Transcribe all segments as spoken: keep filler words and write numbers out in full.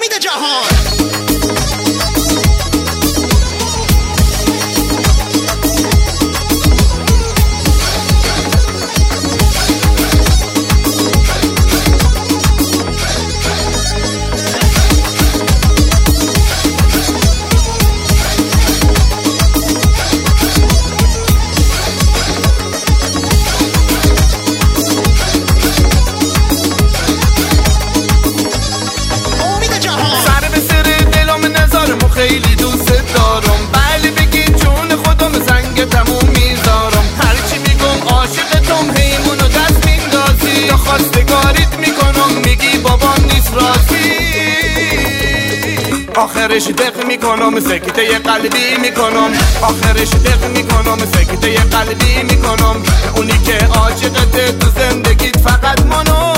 امید جهان. خیلی دوست دارم، بله بگی جون خودم زنگ تموم میذارم. هرچی میگم عاشقتم هیمونو دست میندازی، تا خواستگاریت میکنم میگی بابام نیست راضی. آخرش دق میکنم سکته قلبی میکنم، آخرش دق میکنم سکته قلبی میکنم. اونی که عاشقته تو زندگیت فقط منو،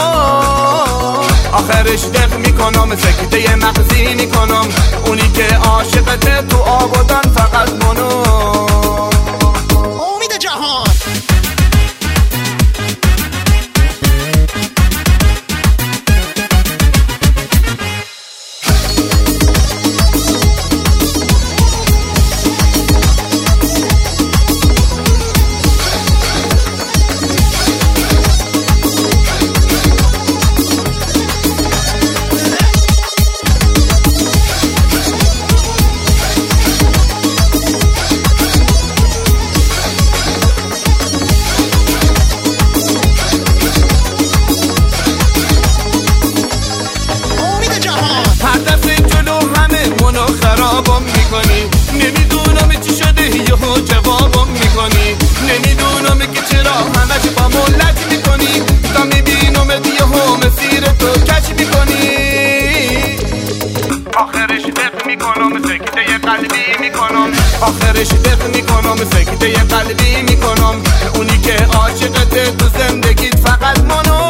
آخرش دق میکنم سکته مغزی میکنم. اونی که عاشقته تو آبادان فقط منو. امید جهان. خرابم میکنی، نمیدونم چی شده یهو جوابم میکنی. نمیدونم که چرا همش با ملت میکنی، تا میبینم یهو مسیر تو کش میکنی. آخرش دق میکنم سکته قلبی میکنم، آخرش دق میکنم سکته قلبی میکنم. اونی که عاشقته تو زندگیت فقط منو،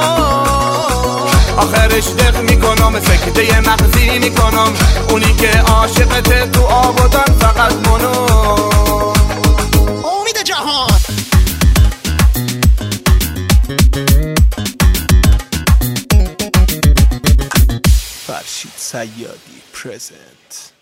آخرش دق میکنم سکته مغزی میکنم. اونی که عاشقته تو آبادان فقط منو. امید جهان. فرشید صیادی پرزنت.